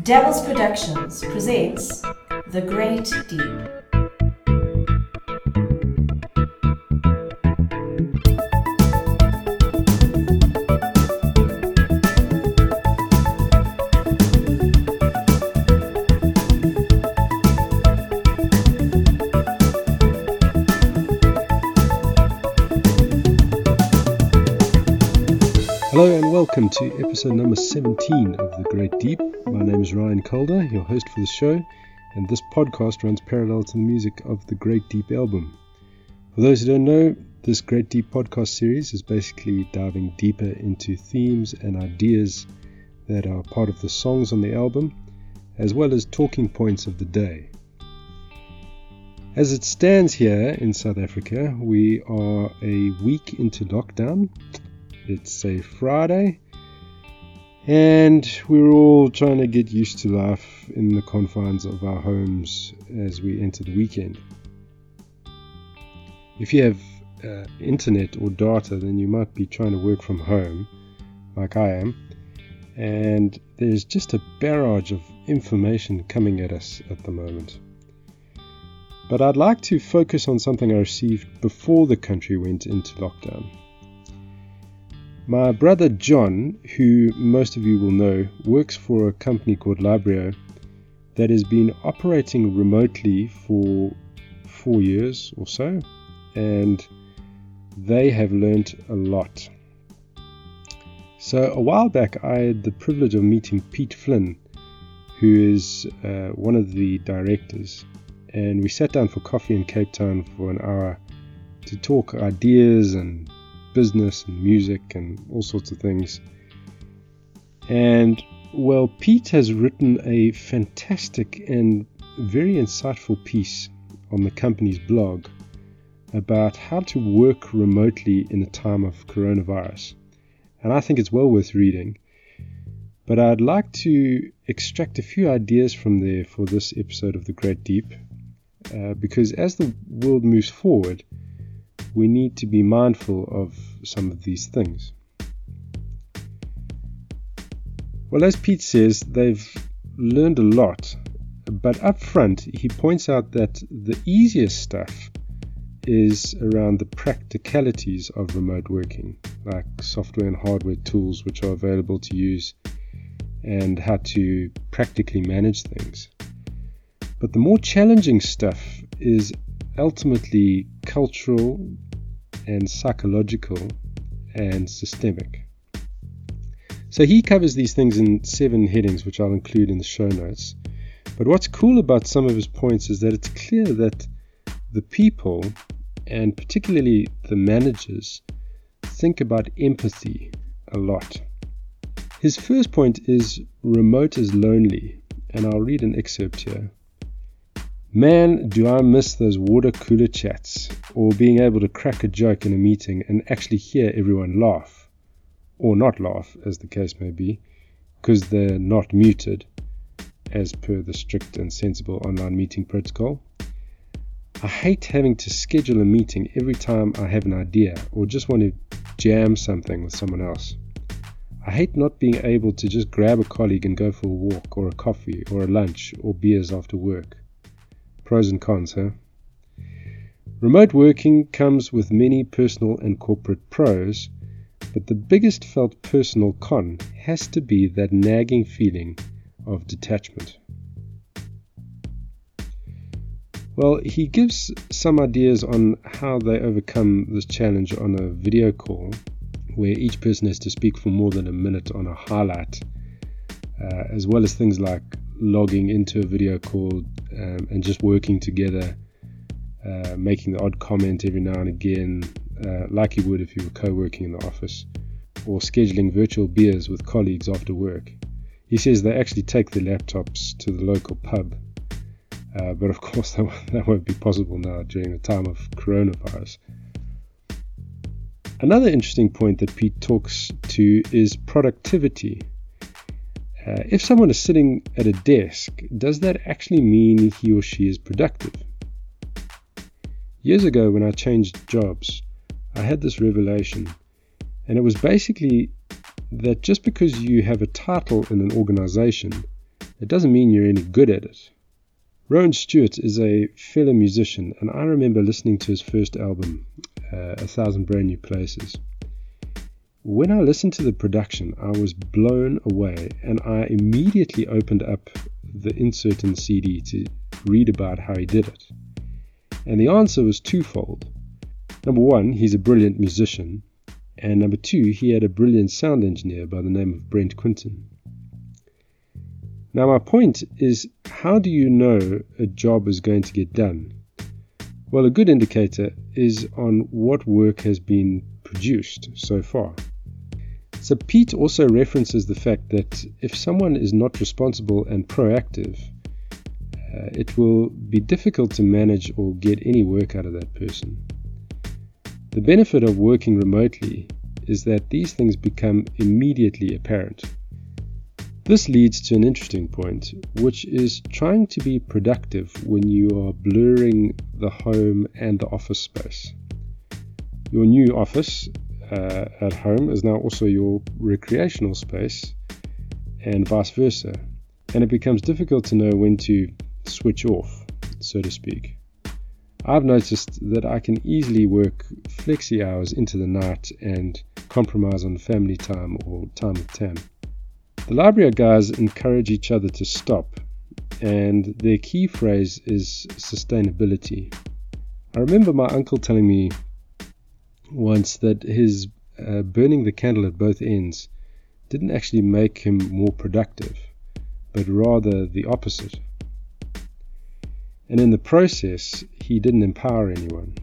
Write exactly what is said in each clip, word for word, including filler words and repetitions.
Devils Productions presents The Great Deep. Hello and welcome to episode number seventeen of The Great Deep. My name is Ryan Calder, your host for the show, and this podcast runs parallel to the music of the Great Deep album. For those who don't know, this Great Deep podcast series is basically diving deeper into themes and ideas that are part of the songs on the album, as well as talking points of the day. As it stands here in South Africa, we are a week into lockdown. It's a Friday, and we're all trying to get used to life in the confines of our homes as we enter the weekend. If you have uh, internet or data, then you might be trying to work from home, like I am, and there's just a barrage of information coming at us at the moment. But I'd like to focus on something I received before the country went into lockdown. My brother John, who most of you will know, works for a company called Librio that has been operating remotely for four years or so, and they have learnt a lot. So a while back I had the privilege of meeting Pete Flynn, who is uh, one of the directors, and we sat down for coffee in Cape Town for an hour to talk ideas and business and music and all sorts of things. And well, Pete has written a fantastic and very insightful piece on the company's blog about how to work remotely in a time of coronavirus, and I think it's well worth reading. But I'd like to extract a few ideas from there for this episode of The Great Deep, uh, because as the world moves forward, we need to be mindful of some of these things. Well, as Pete says, they've learned a lot, but up front he points out that the easiest stuff is around the practicalities of remote working, like software and hardware tools which are available to use and how to practically manage things. But the more challenging stuff is ultimately cultural and psychological and systemic. So he covers these things in seven headings, which I'll include in the show notes. But what's cool about some of his points is that it's clear that the people, and particularly the managers, think about empathy a lot. His first point is remote is lonely, and I'll read an excerpt here. Man, do I miss those water cooler chats, or being able to crack a joke in a meeting and actually hear everyone laugh, or not laugh, as the case may be, because they're not muted, as per the strict and sensible online meeting protocol. I hate having to schedule a meeting every time I have an idea, or just want to jam something with someone else. I hate not being able to just grab a colleague and go for a walk, or a coffee, or a lunch, or beers after work. Pros and cons, huh? Remote working comes with many personal and corporate pros, but the biggest felt personal con has to be that nagging feeling of detachment. Well, he gives some ideas on how they overcome this challenge on a video call, where each person has to speak for more than a minute on a highlight, uh, as well as things like logging into a video call um, and just working together, uh, making the odd comment every now and again, uh, like you would if you were co-working in the office, or scheduling virtual beers with colleagues after work. He says they actually take their laptops to the local pub, uh, but of course that, that won't be possible now during the time of coronavirus. Another interesting point that Pete talks to is productivity. Uh, if someone is sitting at a desk, does that actually mean he or she is productive? Years ago, when I changed jobs, I had this revelation, and it was basically that just because you have a title in an organization, it doesn't mean you're any good at it. Rowan Stewart is a fellow musician, and I remember listening to his first album, uh, A Thousand Brand New Places. When I listened to the production, I was blown away, and I immediately opened up the insert in the C D to read about how he did it. And the answer was twofold. Number one, he's a brilliant musician, and number two, he had a brilliant sound engineer by the name of Brent Quinton. Now my point is, how do you know a job is going to get done? Well, a good indicator is on what work has been produced so far. So Pete also references the fact that if someone is not responsible and proactive, uh, it will be difficult to manage or get any work out of that person. The benefit of working remotely is that these things become immediately apparent. This leads to an interesting point, which is trying to be productive when you are blurring the home and the office space. Your new office uh, at home is now also your recreational space, and vice versa, and it becomes difficult to know when to switch off, so to speak. I've noticed that I can easily work flexi hours into the night and compromise on family time or time with Tam. The library guys encourage each other to stop, and their key phrase is sustainability. I remember my uncle telling me once that his uh, burning the candle at both ends didn't actually make him more productive, but rather the opposite. And in the process, he didn't empower anyone.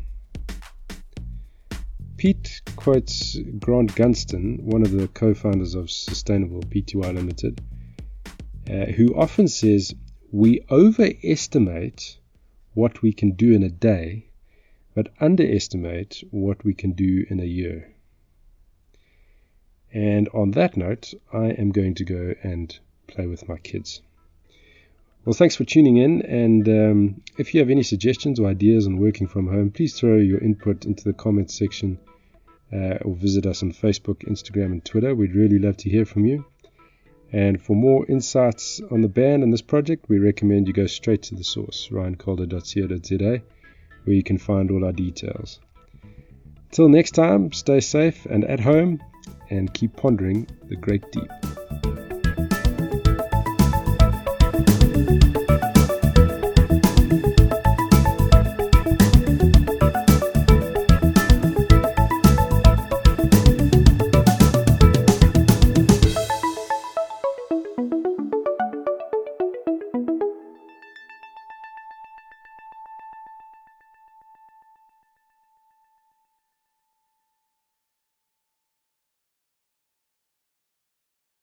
Pete quotes Grant Gunston, one of the co-founders of Sustainable Pty Limited, uh, who often says, "We overestimate what we can do in a day, but underestimate what we can do in a year." And on that note, I am going to go and play with my kids. Well, thanks for tuning in, and um, if you have any suggestions or ideas on working from home, please throw your input into the comments section uh, or visit us on Facebook, Instagram, and Twitter. We'd really love to hear from you. And for more insights on the band and this project, we recommend you go straight to the source, ryan calder dot co dot z a, where you can find all our details. Till next time, stay safe and at home, and keep pondering the great deep.